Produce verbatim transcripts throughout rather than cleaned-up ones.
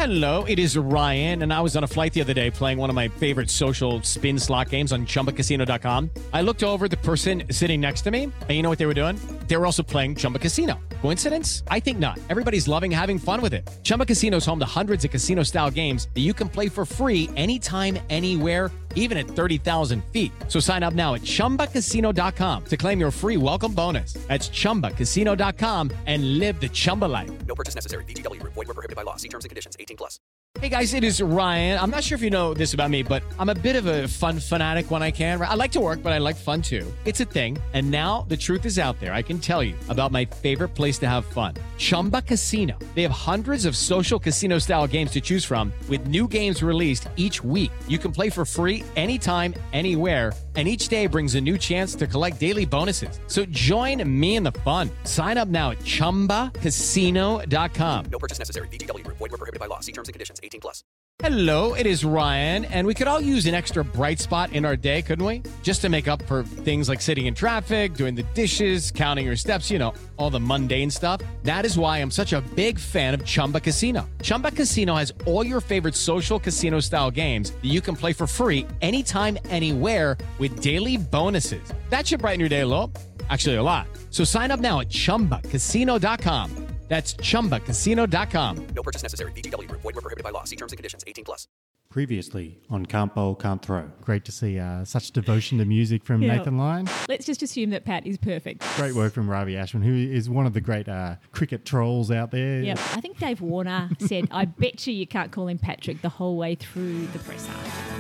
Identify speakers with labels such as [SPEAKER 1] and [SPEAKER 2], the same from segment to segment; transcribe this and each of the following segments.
[SPEAKER 1] Hello, it is Ryan, and I was on a flight the other day playing one of my favorite social spin slot games on Chumba Casino dot com. I looked over at the person sitting next to me, and you know what they were doing? They were also playing Chumba Casino. Coincidence? I think not. Everybody's loving having fun with it. Chumba Casino is home to hundreds of casino-style games that you can play for free anytime, anywhere, even at thirty thousand feet. So sign up now at Chumba Casino dot com to claim your free welcome bonus. That's Chumba Casino dot com and live the Chumba life.
[SPEAKER 2] No purchase necessary. V G W. Void where prohibited by law. See terms and conditions. eighteen plus.
[SPEAKER 1] Hey guys, it is Ryan. I'm not sure if you know this about me, but I'm a bit of a fun fanatic when I can. I like to work, but I like fun too. It's a thing. And now the truth is out there. I can tell you about my favorite place to have fun. Chumba Casino. They have hundreds of social casino style games to choose from with new games released each week. You can play for free anytime, anywhere. And each day brings a new chance to collect daily bonuses. So join me in the fun. Sign up now at Chumba Casino dot com.
[SPEAKER 2] No purchase necessary. V G W. Void where prohibited by law. See terms and conditions. eighteen plus.
[SPEAKER 1] Hello, it is Ryan, and we could all use an extra bright spot in our day, couldn't we? Just to make up for things like sitting in traffic, doing the dishes, counting your steps, you know, all the mundane stuff. That is why I'm such a big fan of Chumba Casino. Chumba Casino has all your favorite social casino-style games that you can play for free anytime, anywhere with daily bonuses. That should brighten your day a little. Actually, a lot. So sign up now at Chumba Casino dot com. That's Chumba Casino dot com.
[SPEAKER 2] No purchase necessary. V G W. Void where prohibited by law. See terms and conditions. eighteen plus.
[SPEAKER 3] Previously on Can't Bowl, Can't Throw. Great to see uh, such devotion to music from
[SPEAKER 4] Yeah.
[SPEAKER 3] Nathan Lyon.
[SPEAKER 4] Let's just assume that Pat is perfect.
[SPEAKER 3] Great work from Ravi Ashwin, who is one of the great uh, cricket trolls out there.
[SPEAKER 4] Yep. I think Dave Warner said, I bet you you can't call him Patrick the whole way through the presser.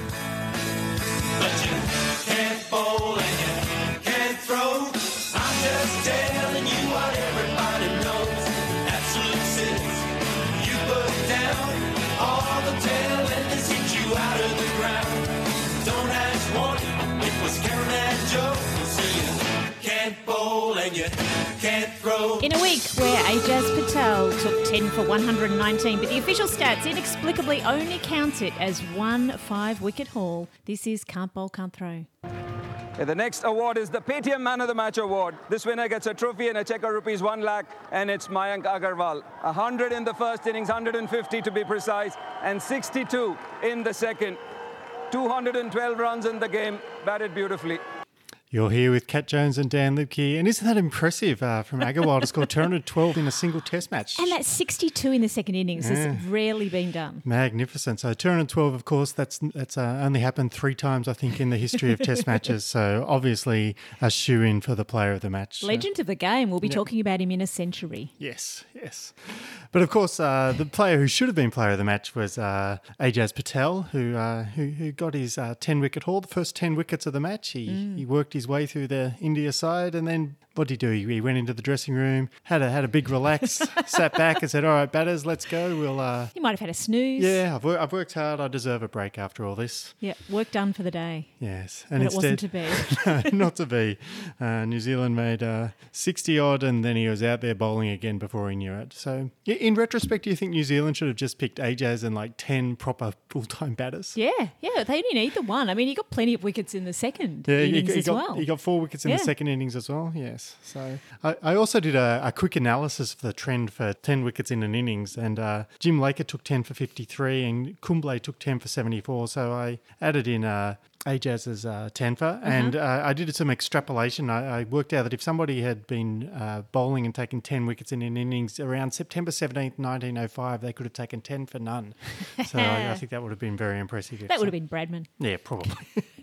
[SPEAKER 5] But you can't bowl and you can't throw. I'm just telling you what everybody knows. Absolute six. You put down all the tailenders hit you out of the ground. Don't ask one, it was Karen and Joe. So you can't bowl and you can't throw.
[SPEAKER 4] In a week where Ajaz Patel took ten for one hundred nineteen, but the official stats inexplicably only count it as one five-wicket haul, this is Can't Bowl, Can't Throw.
[SPEAKER 6] Okay, the next award is the Paytm Man of the Match award. This winner gets a trophy and a check of rupees one lakh, and it's Mayank Agarwal. one hundred in the first innings, one hundred fifty to be precise, and sixty-two in the second. two hundred twelve runs in the game, batted beautifully.
[SPEAKER 3] You're here with Kat Jones and Dan Lipke, and isn't that impressive uh, from Agarwal to score two hundred twelve in a single test match?
[SPEAKER 4] And that's sixty-two in the second innings.
[SPEAKER 3] Yeah.
[SPEAKER 4] Has rarely been done.
[SPEAKER 3] Magnificent. So two hundred twelve, of course, that's that's uh, only happened three times, I think, in the history of test matches. So obviously a shoe-in for the player of the match.
[SPEAKER 4] Legend of the game. We'll be
[SPEAKER 3] Yep.
[SPEAKER 4] talking about him in a century.
[SPEAKER 3] Yes, yes. But of course, uh, the player who should have been player of the match was uh, Ajaz Patel, who, uh, who who got his uh, ten-wicket haul, the first ten wickets of the match. He
[SPEAKER 4] Mm.
[SPEAKER 3] he worked his way through the India side, and then what did he do? He, he went into the dressing room, had a had a big relax, sat back and said, "All right, batters, let's go. We'll." Uh,
[SPEAKER 4] He might have had a snooze.
[SPEAKER 3] yeah, I've, wor- I've worked hard. I deserve a break after all this.
[SPEAKER 4] Yeah, work done for the day.
[SPEAKER 3] Yes,
[SPEAKER 4] But it wasn't to be.
[SPEAKER 3] No, not to be. Uh, New Zealand made uh, sixty odd, and then he was out there bowling again before he knew it. So, yeah, in retrospect, do you think New Zealand should have just picked Ajaz and like ten proper full time batters?
[SPEAKER 4] Yeah, yeah, they only need the one. I mean, he got plenty of wickets in the second
[SPEAKER 3] Yeah, he,
[SPEAKER 4] innings
[SPEAKER 3] he
[SPEAKER 4] as
[SPEAKER 3] got,
[SPEAKER 4] well.
[SPEAKER 3] he got four wickets in
[SPEAKER 4] Yeah.
[SPEAKER 3] the second innings as well, yes. So I, I also did a, a quick analysis of the trend for ten wickets in an innings, and uh, Jim Laker took ten for fifty-three and Kumble took ten for seventy-four, so I added in uh, Ajaz's uh, ten for, and uh, I did some extrapolation. I, I worked out that if somebody had been uh, bowling and taken ten wickets in an innings around September seventeenth, nineteen oh five, they could have taken ten for none. So I, I think that would have been very impressive. if
[SPEAKER 4] that would
[SPEAKER 3] some-
[SPEAKER 4] have been Bradman.
[SPEAKER 3] Yeah, probably.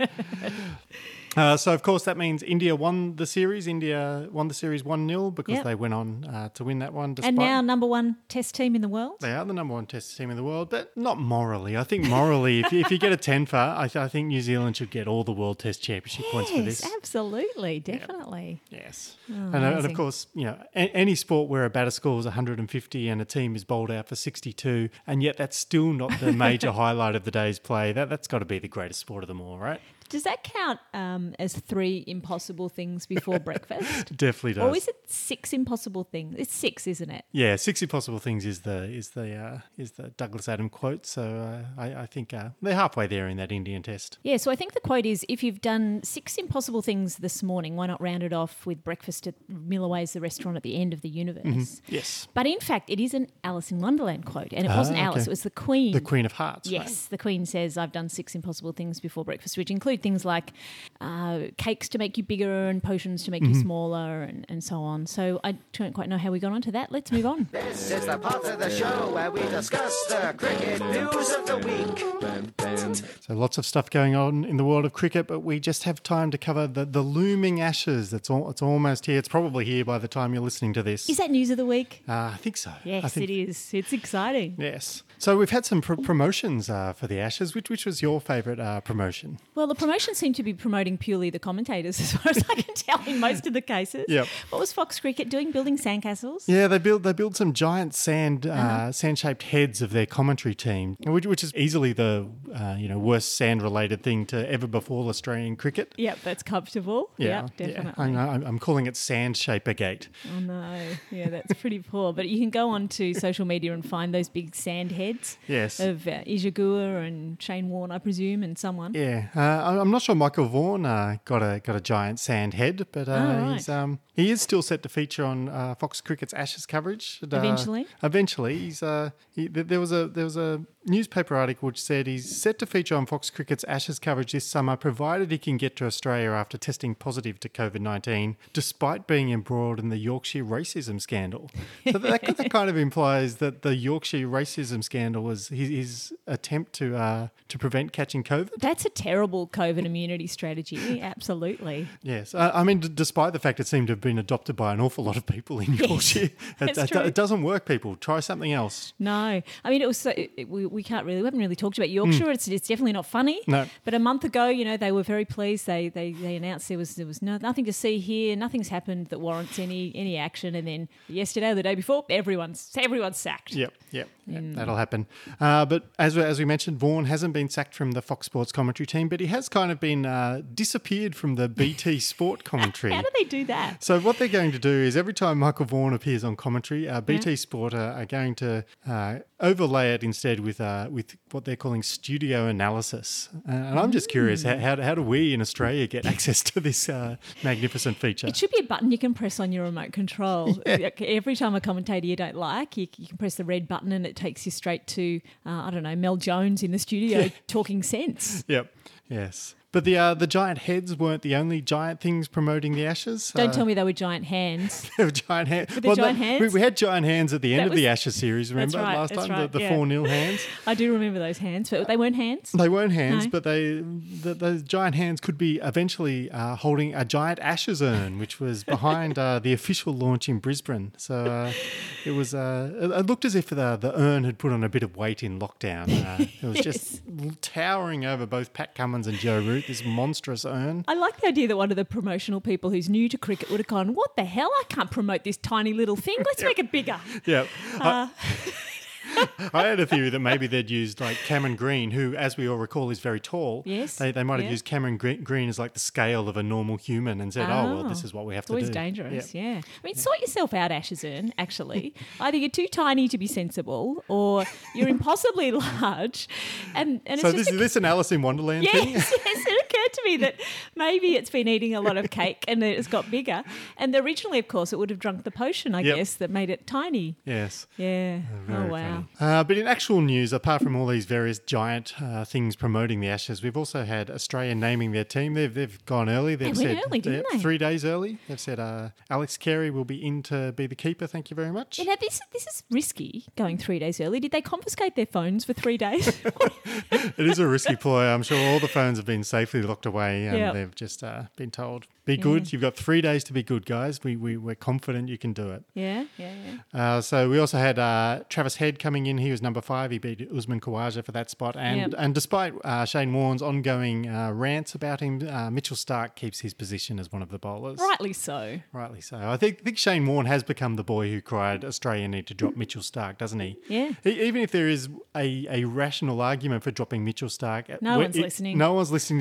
[SPEAKER 3] Uh, so, of course, that means India won the series. India won the series one nil because
[SPEAKER 4] Yep.
[SPEAKER 3] they went on uh, to win that one. Despite
[SPEAKER 4] And now number one test team in the world.
[SPEAKER 3] they are the number one test team in the world, but not morally. I think morally, if, you, if you get a ten for, I, th- I think New Zealand should get all the World Test Championship points for this.
[SPEAKER 4] Yes, absolutely, definitely.
[SPEAKER 3] Yes.
[SPEAKER 4] Oh,
[SPEAKER 3] and, uh, and
[SPEAKER 4] amazing.
[SPEAKER 3] of course, you know, a- any sport where a batter scores one hundred fifty and a team is bowled out for sixty-two, and yet that's still not the major highlight of the day's play, that, that's got to be the greatest sport of them all, right?
[SPEAKER 4] Does that count um, as three impossible things before breakfast?
[SPEAKER 3] Definitely does.
[SPEAKER 4] Or is it six impossible things? It's six, isn't it?
[SPEAKER 3] Yeah, six impossible things is the is the uh, is the Douglas Adam quote. So uh, I, I think uh, they're halfway there in that Indian test.
[SPEAKER 4] Yeah, so I think the quote is, if you've done six impossible things this morning, why not round it off with breakfast at Millaway's, the restaurant at the end of the universe?
[SPEAKER 3] Mm-hmm. Yes.
[SPEAKER 4] But in fact, it is an Alice in Wonderland quote, and it
[SPEAKER 3] Ah,
[SPEAKER 4] wasn't Alice,
[SPEAKER 3] okay.
[SPEAKER 4] it was the Queen.
[SPEAKER 3] The Queen of Hearts.
[SPEAKER 4] Yes,
[SPEAKER 3] Right?
[SPEAKER 4] the Queen says, I've done six impossible things before breakfast, which include things like uh, cakes to make you bigger and potions to make
[SPEAKER 3] Mm-hmm.
[SPEAKER 4] you smaller and, and so on. So I don't quite know how we got onto that. Let's move on.
[SPEAKER 7] This is the part of the show where we discuss the cricket news of the week.
[SPEAKER 3] So lots of stuff going on in the world of cricket, but we just have time to cover the, the looming Ashes. That's all. It's almost here. It's probably here by the time you're listening to this.
[SPEAKER 4] Is that news of the week?
[SPEAKER 3] Uh, I think so.
[SPEAKER 4] Yes,
[SPEAKER 3] I think,
[SPEAKER 4] it is. It's exciting.
[SPEAKER 3] Yes. So we've had some pr- promotions uh, for the Ashes. Which which was your favourite uh, promotion?
[SPEAKER 4] Well, the promotion seemed to be promoting purely the commentators, as far as I can tell, in most of the cases.
[SPEAKER 3] Yep.
[SPEAKER 4] What was Fox Cricket doing? Building sandcastles?
[SPEAKER 3] Yeah, they build they build some giant sand uh,
[SPEAKER 4] Uh-huh.
[SPEAKER 3] sand shaped heads of their commentary team, which, which is easily the uh, you know worst sand related thing to ever befall Australian cricket.
[SPEAKER 4] Yep, that's comfortable.
[SPEAKER 3] Yeah,
[SPEAKER 4] Yep,
[SPEAKER 3] yeah.
[SPEAKER 4] definitely.
[SPEAKER 3] I know, I'm, I'm calling it Sand Shapergate.
[SPEAKER 4] Oh no, yeah, that's pretty poor. But you can go on to social media and find those big sand heads
[SPEAKER 3] Yes.
[SPEAKER 4] of uh, Ijagua and Shane Warne, I presume, and someone.
[SPEAKER 3] Yeah, uh, I- I'm not sure Michael Vaughan uh, got a got a giant sand head, but uh,
[SPEAKER 4] Oh, right.
[SPEAKER 3] he's um, he is still set to feature on uh, Fox Cricket's Ashes coverage. And, uh,
[SPEAKER 4] Eventually?
[SPEAKER 3] eventually, he's uh, he, th- there was a there was a newspaper article which said he's set to feature on Fox Cricket's Ashes coverage this summer, provided he can get to Australia after testing positive to COVID nineteen, despite being embroiled in the Yorkshire racism scandal. So that, that kind of implies that the Yorkshire racism scandal was his, his attempt to uh, to prevent catching COVID.
[SPEAKER 4] That's a terrible COVID immunity strategy. Absolutely.
[SPEAKER 3] Yes, uh, I mean, d- despite the fact it seemed to have been adopted by an awful lot of people in Yorkshire, it,
[SPEAKER 4] that's
[SPEAKER 3] it,
[SPEAKER 4] true.
[SPEAKER 3] it doesn't work. People try something else.
[SPEAKER 4] No, I mean it was so it, it- we, we can't really we haven't really talked about Yorkshire. It's it's definitely not funny.
[SPEAKER 3] No.
[SPEAKER 4] But a month ago, you know, they were very pleased. They they, they announced there was there was no, nothing to see here. Nothing's happened that warrants any any action. And then yesterday or the day before, everyone's everyone's sacked.
[SPEAKER 3] Yep, yep, yep,
[SPEAKER 4] Mm.
[SPEAKER 3] that'll happen. Uh, but as we, as we mentioned, Vaughan hasn't been sacked from the Fox Sports commentary team, but he has kind of been uh, disappeared from the B T Sport commentary.
[SPEAKER 4] How do they do that?
[SPEAKER 3] So what they're going to do is every time Michael Vaughan appears on commentary, uh, B T Sport are, are going to uh, overlay it instead with uh, with what they're calling studio analysis. Uh, and I'm just curious, how, how, how do we in Australia get access to this uh, magnificent feature?
[SPEAKER 4] It should be a button you can press on your remote control. Like, every time a commentator you don't like, you, you can press the red button and it takes you straight to, uh, I don't know, Mel Jones in the studio talking sense.
[SPEAKER 3] Yep. Yes. But the uh, the giant heads weren't the only giant things promoting the Ashes.
[SPEAKER 4] Don't
[SPEAKER 3] Uh,
[SPEAKER 4] tell me they were giant hands.
[SPEAKER 3] They were giant hands.
[SPEAKER 4] Were they giant
[SPEAKER 3] no,
[SPEAKER 4] hands?
[SPEAKER 3] We, we had giant hands at the end
[SPEAKER 4] That
[SPEAKER 3] of the
[SPEAKER 4] was-
[SPEAKER 3] Ashes series, remember
[SPEAKER 4] That's right,
[SPEAKER 3] last
[SPEAKER 4] that's
[SPEAKER 3] time?
[SPEAKER 4] right,
[SPEAKER 3] the
[SPEAKER 4] yeah.
[SPEAKER 3] the four nil hands.
[SPEAKER 4] I do remember those hands, but they weren't hands.
[SPEAKER 3] They weren't hands,
[SPEAKER 4] No.
[SPEAKER 3] but they the, those giant hands could be eventually uh, holding a giant Ashes urn, which was behind uh, the official launch in Brisbane. So uh, it was. Uh, it it looked as if the the urn had put on a bit of weight in lockdown. Uh, it was just towering over both Pat Cummins and Joe Root. This monstrous urn.
[SPEAKER 4] I like the idea that one of the promotional people who's new to cricket would have gone, what the hell? I can't promote this tiny little thing. Let's make it bigger.
[SPEAKER 3] Yeah.
[SPEAKER 4] Uh,
[SPEAKER 3] I had a theory that maybe they'd used like Cameron Green, who, as we all recall, is very tall.
[SPEAKER 4] Yes,
[SPEAKER 3] They, they might have
[SPEAKER 4] yeah.
[SPEAKER 3] used Cameron Gre- Green as like the scale of a normal human and said, oh, well, this is what we have
[SPEAKER 4] It's
[SPEAKER 3] to
[SPEAKER 4] always
[SPEAKER 3] do.
[SPEAKER 4] dangerous,
[SPEAKER 3] Yeah.
[SPEAKER 4] yeah. I mean, sort yourself out, Ashes Urn, actually. Either you're too tiny to be sensible or you're impossibly large. And, and
[SPEAKER 3] So
[SPEAKER 4] it's
[SPEAKER 3] this
[SPEAKER 4] just
[SPEAKER 3] is this an Alice in Wonderland
[SPEAKER 4] Yes,
[SPEAKER 3] thing?
[SPEAKER 4] yes, it occurred to me that maybe it's been eating a lot of cake and it's got bigger. And originally, of course, it would have drunk the potion, I
[SPEAKER 3] Yep.
[SPEAKER 4] guess, that made it tiny.
[SPEAKER 3] Yes.
[SPEAKER 4] Yeah.
[SPEAKER 3] Very
[SPEAKER 4] Oh, wow.
[SPEAKER 3] funny. Uh, but in actual news, apart from all these various giant uh, things promoting the Ashes, we've also had Australia naming their team. They've they've gone early. They've
[SPEAKER 4] They went
[SPEAKER 3] said
[SPEAKER 4] early, didn't
[SPEAKER 3] uh,
[SPEAKER 4] they?
[SPEAKER 3] three days early. They've said uh, Alex Carey will be in to be the keeper. Thank you very much.
[SPEAKER 4] You know, this, this is risky, going three days early. Did they confiscate their phones for three days?
[SPEAKER 3] It is a risky ploy. I'm sure all the phones have been safely locked away and
[SPEAKER 4] Yep.
[SPEAKER 3] they've just uh, been told, be good. You've got three days to be good, guys. We, we, we're confident you can do it.
[SPEAKER 4] yeah, yeah, yeah.
[SPEAKER 3] Uh, so we also had uh, Travis Head coming in. He was number five. He beat Usman Khawaja for that spot. And
[SPEAKER 4] Yep.
[SPEAKER 3] and despite uh, Shane Warne's ongoing uh, rants about him, uh, Mitchell Starc keeps his position as one of the bowlers.
[SPEAKER 4] Rightly so.
[SPEAKER 3] Rightly so. I think, think Shane Warne has become the boy who cried Australia need to drop Mitchell Starc, doesn't he?
[SPEAKER 4] Yeah.
[SPEAKER 3] He, even if there is a, a rational argument for dropping Mitchell Starc,
[SPEAKER 4] No
[SPEAKER 3] we-
[SPEAKER 4] one's
[SPEAKER 3] it-
[SPEAKER 4] listening.
[SPEAKER 3] No one's listening to Shane Warne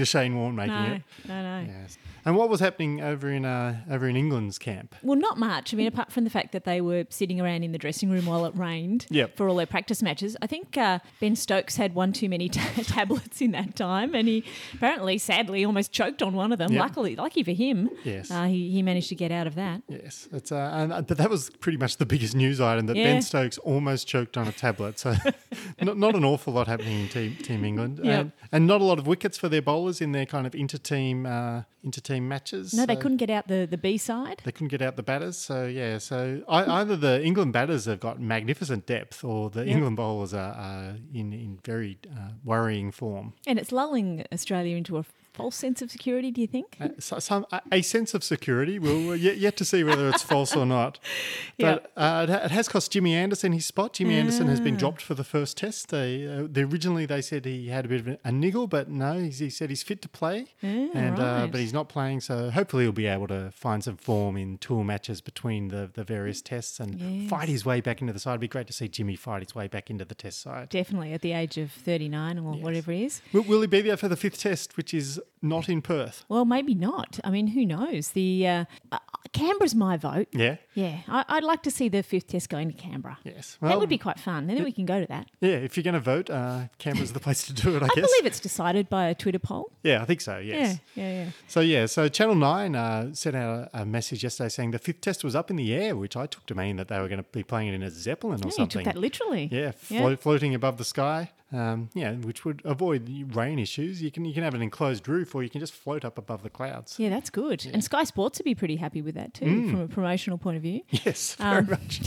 [SPEAKER 3] weren't making
[SPEAKER 4] No,
[SPEAKER 3] it.
[SPEAKER 4] no, no.
[SPEAKER 3] Yes. And what was happening over in uh, over in England's camp?
[SPEAKER 4] Well, not much. I mean, apart from the fact that they were sitting around in the dressing room while it rained
[SPEAKER 3] Yep.
[SPEAKER 4] for all their practice matches. I think uh, Ben Stokes had one too many t- tablets in that time, and he apparently, sadly, almost choked on one of them.
[SPEAKER 3] Yep.
[SPEAKER 4] Luckily, lucky for him,
[SPEAKER 3] Yes.
[SPEAKER 4] uh, he, he managed to get out of that.
[SPEAKER 3] Yes, it's uh, and uh, but that was pretty much the biggest news item that
[SPEAKER 4] Yeah.
[SPEAKER 3] Ben Stokes almost choked on a tablet. So not, not an awful lot happening in Team Team England,
[SPEAKER 4] Yep.
[SPEAKER 3] and, and not a lot of wickets for their bowlers in their kind of inter-team uh, inter-team matches.
[SPEAKER 4] No, they
[SPEAKER 3] So
[SPEAKER 4] couldn't get out the, the B side.
[SPEAKER 3] They couldn't get out the batters. So yeah, so I, either the England batters have got magnificent depth, or the
[SPEAKER 4] Yep.
[SPEAKER 3] England bowlers are, are in in very uh, worrying form.
[SPEAKER 4] And it's lulling Australia into a false sense of security, do you think?
[SPEAKER 3] Uh, so, some a, a sense of security. We'll we're yet, yet to see whether it's false or not. But uh, it, ha- it has cost Jimmy Anderson his spot. Jimmy Anderson has been
[SPEAKER 4] Ah.
[SPEAKER 3] dropped for the first test. They, uh, they originally they said he had a bit of a, a niggle, but no, he's, he said he's fit to play, and uh,
[SPEAKER 4] right.
[SPEAKER 3] but he's not playing. So hopefully he'll be able to find some form in tour matches between the, the various tests and
[SPEAKER 4] Yes.
[SPEAKER 3] fight his way back into the side. It'd be great to see Jimmy fight his way back into the test side.
[SPEAKER 4] Definitely at the age of thirty-nine or whatever he is.
[SPEAKER 3] Will, will he be there for the fifth test, which is not in Perth?
[SPEAKER 4] Well, maybe not. I mean, who knows? The uh, uh, Canberra's my vote.
[SPEAKER 3] Yeah.
[SPEAKER 4] Yeah, I, I'd like to see the fifth test going to Canberra.
[SPEAKER 3] Yes.
[SPEAKER 4] that
[SPEAKER 3] Well,
[SPEAKER 4] would be quite fun. Then we can go to that.
[SPEAKER 3] Yeah, if you're going to vote, uh, Canberra's the place to do it, I,
[SPEAKER 4] I
[SPEAKER 3] guess.
[SPEAKER 4] believe it's decided by a Twitter poll.
[SPEAKER 3] Yeah, I think so, yes.
[SPEAKER 4] Yeah, yeah, yeah.
[SPEAKER 3] So, yeah, so Channel nine uh, sent out a, a message yesterday saying the fifth test was up in the air, which I took to mean that they were going to be playing it in a Zeppelin or
[SPEAKER 4] Yeah, you
[SPEAKER 3] something.
[SPEAKER 4] took that literally.
[SPEAKER 3] Yeah, flo- floating above the sky. Um, yeah, which would avoid rain issues. You can you can have an enclosed roof, or you can just float up above the clouds.
[SPEAKER 4] Yeah, that's good. And Sky Sports would be pretty happy with that too, from a promotional point of view.
[SPEAKER 3] Yes, very
[SPEAKER 4] Um,
[SPEAKER 3] much.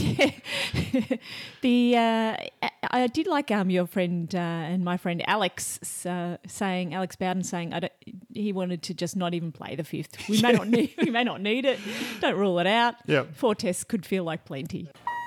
[SPEAKER 4] the uh, I- I did like um your friend uh, and my friend Alex uh, saying Alex Bowden saying I don't, he wanted to just not even play the fifth. We may not need we may not need it. Don't rule it out.
[SPEAKER 3] Yep.
[SPEAKER 4] Four tests could feel like plenty.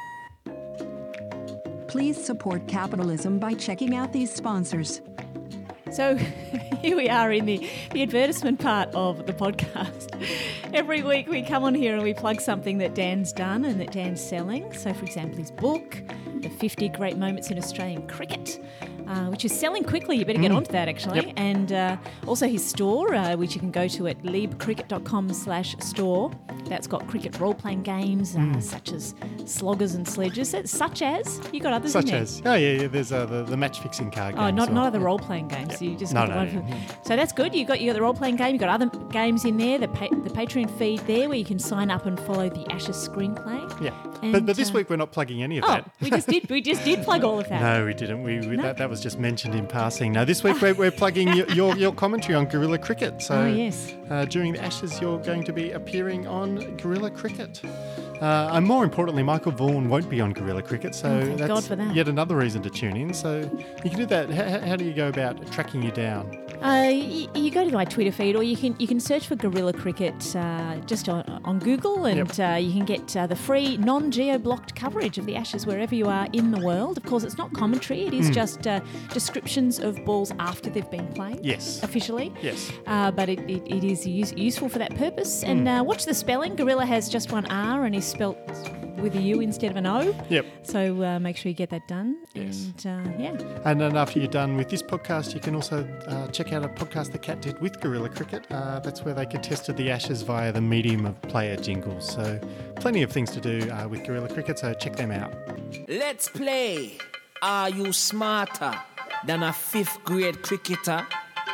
[SPEAKER 8] Please support capitalism by checking out these sponsors.
[SPEAKER 4] So here we are in the, the advertisement part of the podcast. Every week we come on here and we plug something that Dan's done and that Dan's selling. So, for example, his book, The fifty Great Moments in Australian Cricket, uh, which is selling quickly. You better get onto that, actually.
[SPEAKER 3] Yep.
[SPEAKER 4] And uh, also his store, uh, which you can go to at liebcricket.com slash store. That's got cricket role-playing games uh, such as sloggers and sledges, such as, you got others
[SPEAKER 3] Such
[SPEAKER 4] in there.
[SPEAKER 3] as, oh, yeah, yeah there's uh, the, the match-fixing card
[SPEAKER 4] Oh,
[SPEAKER 3] game.
[SPEAKER 4] not
[SPEAKER 3] as
[SPEAKER 4] not
[SPEAKER 3] well.
[SPEAKER 4] other role playing games. You just
[SPEAKER 3] No,
[SPEAKER 4] got the
[SPEAKER 3] no,
[SPEAKER 4] one
[SPEAKER 3] no,
[SPEAKER 4] for- So that's good. You got you got the role playing game. You got other games in there. The pa- the Patreon feed there where you can sign up and follow the Ashes screenplay.
[SPEAKER 3] Yeah,
[SPEAKER 4] And,
[SPEAKER 3] but, but this
[SPEAKER 4] uh,
[SPEAKER 3] week we're not plugging any of
[SPEAKER 4] Oh,
[SPEAKER 3] that.
[SPEAKER 4] we just did we just did plug all of that.
[SPEAKER 3] No, we didn't. We, we that, that was just mentioned in passing. No, this week we're, we're plugging your, your your commentary on Guerrilla Cricket. So
[SPEAKER 4] Oh, yes.
[SPEAKER 3] uh, during the Ashes, you're going to be appearing on Guerrilla Cricket. Uh, and more importantly, Michael Vaughan won't be on Guerrilla Cricket, so
[SPEAKER 4] Oh, thank
[SPEAKER 3] that's
[SPEAKER 4] God for that.
[SPEAKER 3] yet another reason to tune in. So you can do that. How, how do you go about tracking you down?
[SPEAKER 4] Uh, you, you go to my Twitter feed, or you can you can search for Guerrilla Cricket uh, just on, on Google, and
[SPEAKER 3] Yep.
[SPEAKER 4] uh, you can get uh, the free non-geo-blocked coverage of the Ashes wherever you are in the world. Of course, it's not commentary; it is just uh, descriptions of balls after they've been played.
[SPEAKER 3] Yes.
[SPEAKER 4] officially.
[SPEAKER 3] Yes.
[SPEAKER 4] uh, but it, it, it is use, useful for that purpose. And uh, watch the spelling. Gorilla has just one R and is spelt with a U instead of an O.
[SPEAKER 3] Yep.
[SPEAKER 4] So uh, make sure you get that done.
[SPEAKER 3] Yes.
[SPEAKER 4] And uh, yeah.
[SPEAKER 3] And then after you're done with this podcast, you can also uh, check out a podcast the Cat did with Guerrilla Cricket. Uh, that's where they contested the Ashes via the medium of player jingles. So plenty of things to do uh, with Guerrilla Cricket, so check them out.
[SPEAKER 9] Let's play. Are you smarter than a fifth grade cricketer?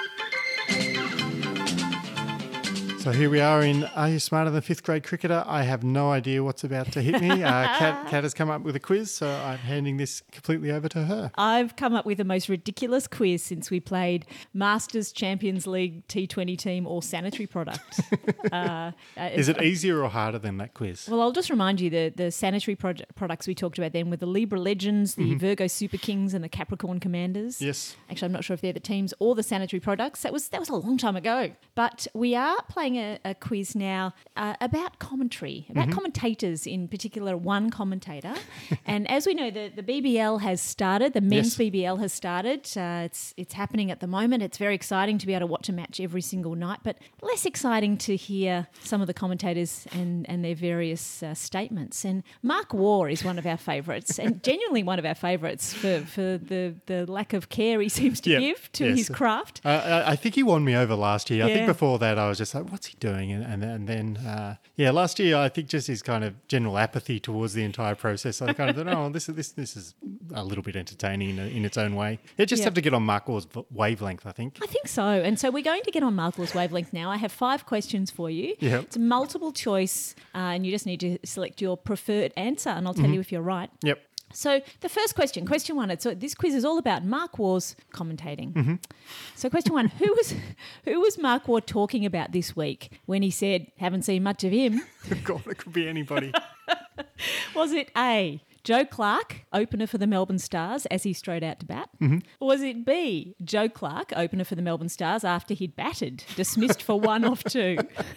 [SPEAKER 3] So here we are in Are You Smarter Than Fifth Grade Cricketer? I have no idea what's about to hit me. Uh, Kat, Kat has come up with a quiz, so I'm handing this completely over to her.
[SPEAKER 4] I've come up with the most ridiculous quiz since we played Masters, Champions League, T twenty team, or sanitary product. uh,
[SPEAKER 3] Is it easier or harder than that quiz?
[SPEAKER 4] Well, I'll just remind you the the sanitary proj- products we talked about then were the Libra Legends, the Virgo Super Kings, and the Capricorn Commanders.
[SPEAKER 3] Yes.
[SPEAKER 4] Actually, I'm not sure if they're the teams or the sanitary products. That was that was a long time ago. But we are playing playing a, a quiz now uh, about commentary, about
[SPEAKER 3] Mm-hmm.
[SPEAKER 4] commentators, in particular one commentator. And as we know, the, the B B L has started, the men's
[SPEAKER 3] Yes.
[SPEAKER 4] B B L has started. Uh, it's it's happening at the moment. It's very exciting to be able to watch a match every single night, but less exciting to hear some of the commentators and, and their various uh, statements. And Mark Waugh is one of our favourites, and genuinely one of our favourites for, for the, the lack of care he seems to
[SPEAKER 3] Yep.
[SPEAKER 4] give to
[SPEAKER 3] Yes.
[SPEAKER 4] his craft.
[SPEAKER 3] Uh, I I think he won me over last year. I
[SPEAKER 4] Yeah.
[SPEAKER 3] think before that I was just like, what's he doing? And, and, and then, uh, yeah, last year I think just his kind of general apathy towards the entire process. I kind of thought, oh, this is this this is a little bit entertaining in, in its own way. You just
[SPEAKER 4] Yeah.
[SPEAKER 3] have to get on Mark Waugh's v- wavelength, I think.
[SPEAKER 4] I think so. And so we're going to get on Mark Waugh's wavelength now. I have five questions for you.
[SPEAKER 3] Yep.
[SPEAKER 4] It's a multiple choice, uh, and you just need to select your preferred answer, and I'll tell you if you're right.
[SPEAKER 3] Yep.
[SPEAKER 4] So the first question, question one. It's, so this quiz is all about Mark Waugh's commentating. So question one: Who was who was Mark Waugh talking about this week when he said, "Haven't seen much of him"?
[SPEAKER 3] God, it could be anybody.
[SPEAKER 4] Was it A, Joe Clark, opener for the Melbourne Stars as he strode out to bat? Mm-hmm. Was it B, Joe Clark, opener for the Melbourne Stars after he'd batted, dismissed for one off two?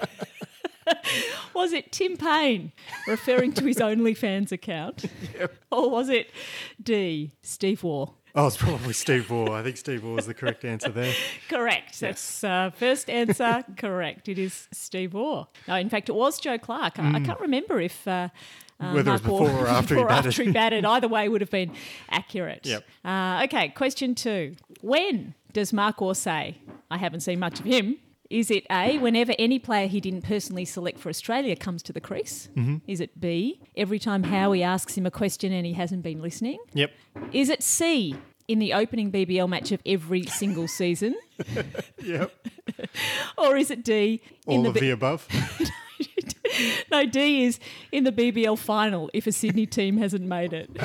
[SPEAKER 4] Was it Tim Payne, referring to his OnlyFans account?
[SPEAKER 3] Yep.
[SPEAKER 4] Or was it D, Steve Waugh?
[SPEAKER 3] Oh, it's probably Steve Waugh. I think Steve Waugh is the correct answer there.
[SPEAKER 4] Correct. That's uh, first answer correct. It is Steve Waugh. No, in fact, it was Joe Clark. I, I can't remember if uh, uh,
[SPEAKER 3] Whether it was
[SPEAKER 4] Mark Waugh-
[SPEAKER 3] before or after he
[SPEAKER 4] before or
[SPEAKER 3] batted.
[SPEAKER 4] after he batted. Either way would have been accurate.
[SPEAKER 3] Yep.
[SPEAKER 4] Uh, okay, question two. When does Mark Waugh say, "I haven't seen much of him"? Is it A, whenever any player he didn't personally select for Australia comes to the crease? Mm-hmm. Is it B, every time Howie asks him a question and he hasn't been listening?
[SPEAKER 3] Yep.
[SPEAKER 4] Is it C, in the opening B B L match of every single season?
[SPEAKER 3] Yep.
[SPEAKER 4] Or is it D, in
[SPEAKER 3] All
[SPEAKER 4] the
[SPEAKER 3] of
[SPEAKER 4] B-
[SPEAKER 3] the above.
[SPEAKER 4] No, D is in the B B L final if a Sydney team hasn't made it.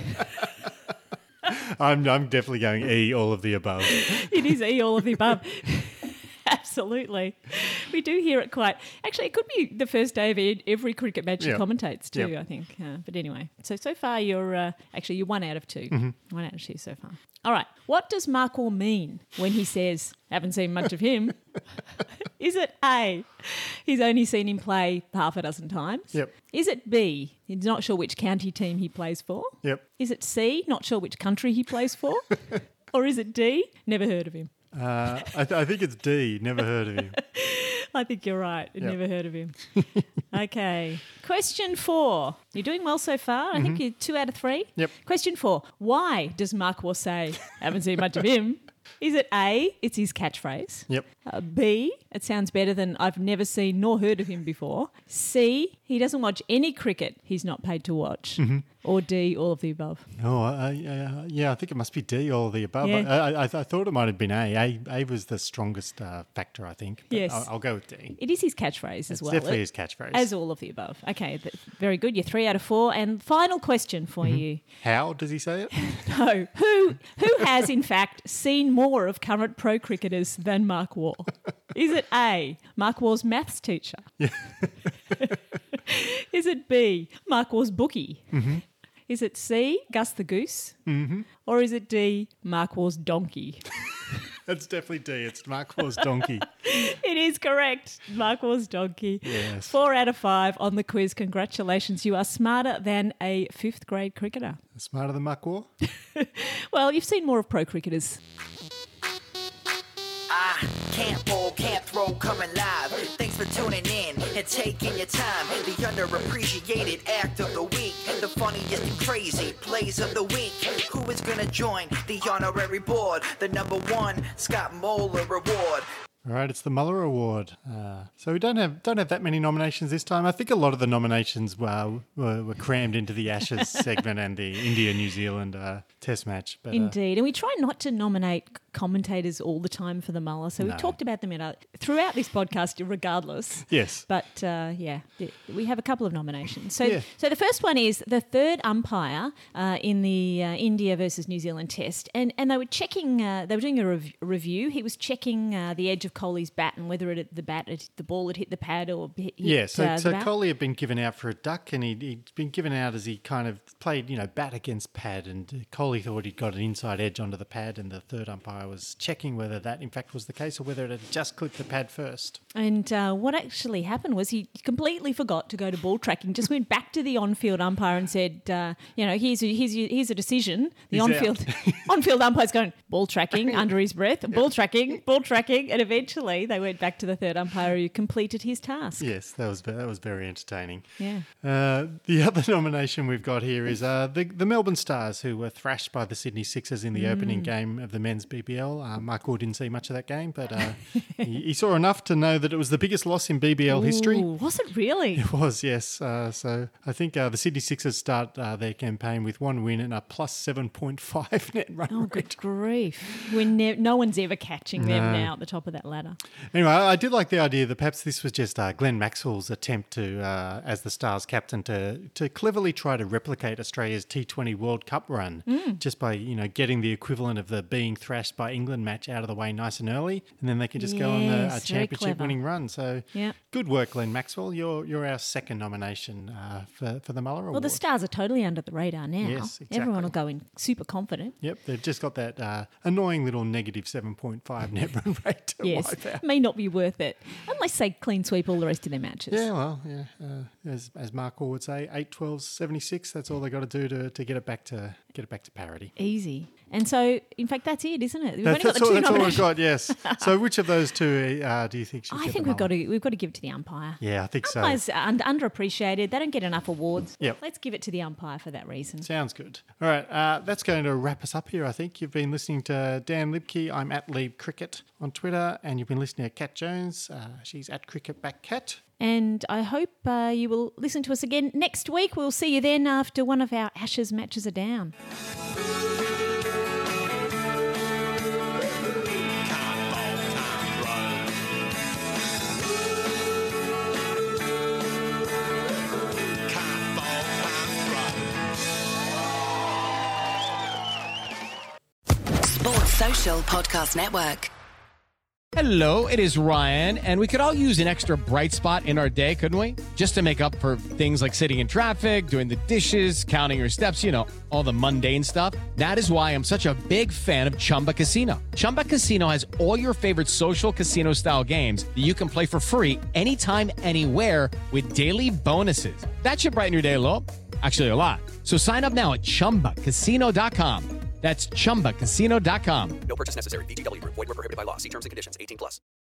[SPEAKER 3] I'm I'm definitely going E, all of the above.
[SPEAKER 4] It is E, all of the above. Absolutely. We do hear it quite... Actually, it could be the first day of e- every cricket match
[SPEAKER 3] Yep.
[SPEAKER 4] he commentates too,
[SPEAKER 3] Yep.
[SPEAKER 4] I think. Uh, but anyway, so so far you're... Uh, actually, you're one out of two.
[SPEAKER 3] Mm-hmm.
[SPEAKER 4] One out of two so far. All right. What does Mark Waugh mean when he says, "Haven't seen much of him"? Is it A, he's only seen him play half a dozen times?
[SPEAKER 3] Yep.
[SPEAKER 4] Is it B, he's not sure which county team he plays for?
[SPEAKER 3] Yep.
[SPEAKER 4] Is it C, not sure which country he plays for? Or is it D, never heard of him?
[SPEAKER 3] Uh, I, th- I think it's D, never heard of him.
[SPEAKER 4] I think you're right.
[SPEAKER 3] Yep.
[SPEAKER 4] Never heard of him. Okay. Question four. You're doing well so far. I think you're two out of three.
[SPEAKER 3] Yep.
[SPEAKER 4] Question four. Why does Mark Waugh say, "Haven't seen much of him"? Is it A, it's his catchphrase?
[SPEAKER 3] Yep.
[SPEAKER 4] Uh, B, it sounds better than "I've never seen nor heard of him before"? C, he doesn't watch any cricket he's not paid to watch?
[SPEAKER 3] Mm-hmm.
[SPEAKER 4] Or D, all of the above?
[SPEAKER 3] Oh, uh, uh, yeah, I think it must be D, all of the above.
[SPEAKER 4] Yeah.
[SPEAKER 3] I, I, I thought it might have been A. A, A was the strongest uh, factor, I think. But
[SPEAKER 4] Yes.
[SPEAKER 3] I'll, I'll go with D.
[SPEAKER 4] It is his catchphrase as
[SPEAKER 3] It's
[SPEAKER 4] well.
[SPEAKER 3] definitely
[SPEAKER 4] It-
[SPEAKER 3] his catchphrase.
[SPEAKER 4] As all of the above. Okay, th- very good. You're three out of four. And final question for
[SPEAKER 3] Mm-hmm.
[SPEAKER 4] you.
[SPEAKER 3] How does he say it?
[SPEAKER 4] No, who who has in fact seen more of current pro cricketers than Mark Waugh? Is it A, Mark Waugh's maths teacher? Is it B, Mark Waugh's bookie?
[SPEAKER 3] Mm-hmm.
[SPEAKER 4] Is it C, Gus the Goose? Mm-hmm. Or is it D, Mark Waugh's donkey?
[SPEAKER 3] It's definitely D. It's Mark Waugh's donkey.
[SPEAKER 4] It is correct. Mark Waugh's donkey.
[SPEAKER 3] Yes.
[SPEAKER 4] Four out of five on the quiz. Congratulations. You are smarter than a fifth grade cricketer.
[SPEAKER 3] Smarter than Mark Waugh?
[SPEAKER 4] Well, you've seen more of pro cricketers.
[SPEAKER 10] I can't bowl, can't throw, coming live. Thanks for tuning in and taking your time. The underappreciated act of the week, the funniest and crazy plays of the week. Who is gonna join the honorary board? The number one Scott Moeller Award.
[SPEAKER 3] All right, it's the Muller Award. Uh, so we don't have don't have that many nominations this time. I think a lot of the nominations were were, were crammed into the Ashes segment and the India New Zealand uh, Test match. But, uh,
[SPEAKER 4] Indeed. And we try not to nominate commentators all the time for the Muller. So we've
[SPEAKER 3] No.
[SPEAKER 4] talked about them in our, throughout this podcast regardless.
[SPEAKER 3] Yes.
[SPEAKER 4] But uh, yeah, th- we have a couple of nominations. So
[SPEAKER 3] Yeah.
[SPEAKER 4] so the first one is the third umpire uh, in the uh, India versus New Zealand Test. And and they were checking, uh, they were doing a rev- review. He was checking uh, the edge of Kohli's bat and whether it, the bat, had, the ball had hit the pad or hit,
[SPEAKER 3] Yeah,
[SPEAKER 4] hit,
[SPEAKER 3] so,
[SPEAKER 4] uh, the
[SPEAKER 3] so
[SPEAKER 4] bat.
[SPEAKER 3] Kohli had been given out for a duck, and he'd, he'd been given out as he kind of played, you know, bat against pad, and Kohli thought he'd got an inside edge onto the pad, and the third umpire I was checking whether that in fact was the case or whether it had just clipped the pad first.
[SPEAKER 4] And uh, what actually happened was he completely forgot to go to ball tracking, just went back to the on-field umpire and said, uh, you know, here's a, here's, a, here's a decision. The
[SPEAKER 3] He's
[SPEAKER 4] on-field on-field umpire's going, ball tracking under his breath, ball tracking, ball tracking. And eventually they went back to the third umpire who completed his task.
[SPEAKER 3] Yes, that was that was very entertaining.
[SPEAKER 4] Yeah.
[SPEAKER 3] Uh, the other nomination we've got here is uh, the, the Melbourne Stars, who were thrashed by the Sydney Sixers in the
[SPEAKER 4] Mm.
[SPEAKER 3] opening game of the men's B B L. Uh, Mark Gore didn't see much of that game, but uh, he, he saw enough to know that it was the biggest loss in B B L history.
[SPEAKER 4] Ooh, was it really?
[SPEAKER 3] It was, yes. Uh, so I think uh, the Sydney Sixers start uh, their campaign with one win and a plus seven point five net run
[SPEAKER 4] Oh,
[SPEAKER 3] rate.
[SPEAKER 4] good grief. We're ne- no one's ever catching them
[SPEAKER 3] No.
[SPEAKER 4] now at the top of that ladder.
[SPEAKER 3] Anyway, I did like the idea that perhaps this was just uh, Glenn Maxwell's attempt to, uh, as the Stars captain, to to cleverly try to replicate Australia's T twenty World Cup run,
[SPEAKER 4] Mm.
[SPEAKER 3] just by you know getting the equivalent of the being thrashed by England match out of the way nice and early, and then they can just go on the, a
[SPEAKER 4] Yes, very
[SPEAKER 3] championship winning run. So
[SPEAKER 4] Yeah.
[SPEAKER 3] good work, Glenn Maxwell. You're you're our second nomination uh, for for the Muller Award.
[SPEAKER 4] Well, the Stars are totally under the radar now.
[SPEAKER 3] Yes,
[SPEAKER 4] Everyone will
[SPEAKER 3] exactly.
[SPEAKER 4] go in super confident.
[SPEAKER 3] Yep, they've just got that uh, annoying little negative seven point five net run rate to
[SPEAKER 4] Yes,
[SPEAKER 3] wipe out.
[SPEAKER 4] may not be worth it unless they clean sweep all the rest of their matches.
[SPEAKER 3] Yeah, well, yeah. Uh, as as Mark Hall would say, eight twelve seventy-six. That's all they got to do to to get it back to get it back to parity.
[SPEAKER 4] Easy. And so, in fact, that's it, isn't it? We've
[SPEAKER 3] That's,
[SPEAKER 4] only got
[SPEAKER 3] that's
[SPEAKER 4] the
[SPEAKER 3] all,
[SPEAKER 4] two
[SPEAKER 3] that's all we've
[SPEAKER 4] nominations.
[SPEAKER 3] got. Yes. So, which of those two uh, do you think should
[SPEAKER 4] I
[SPEAKER 3] get
[SPEAKER 4] think
[SPEAKER 3] the
[SPEAKER 4] we've got
[SPEAKER 3] Muller?
[SPEAKER 4] to we've got to give it to the umpire.
[SPEAKER 3] Yeah, I think so.
[SPEAKER 4] Umpires are un- underappreciated. They don't get enough awards.
[SPEAKER 3] Yep.
[SPEAKER 4] Let's give it to the umpire for that reason.
[SPEAKER 3] Sounds good. All right, uh, that's going to wrap us up here, I think. You've been listening to Dan Libke. I'm at Lieb Cricket on Twitter, and you've been listening to Kat Jones. Uh, she's at Cricket Back Cat.
[SPEAKER 4] And I hope uh, you will listen to us again next week. We'll see you then after one of our Ashes matches are down.
[SPEAKER 11] Sports Social Podcast Network.
[SPEAKER 1] Hello, it is Ryan, and we could all use an extra bright spot in our day, couldn't we? Just to make up for things like sitting in traffic, doing the dishes, counting your steps, you know, all the mundane stuff. That is why I'm such a big fan of Chumba Casino. Chumba Casino has all your favorite social casino-style games that you can play for free anytime, anywhere with daily bonuses. That should brighten your day a little. Actually, a lot. So sign up now at chumba casino dot com. That's chumba casino dot com.
[SPEAKER 2] No purchase necessary. V G W Group. Void where prohibited by law. See terms and conditions. eighteen plus.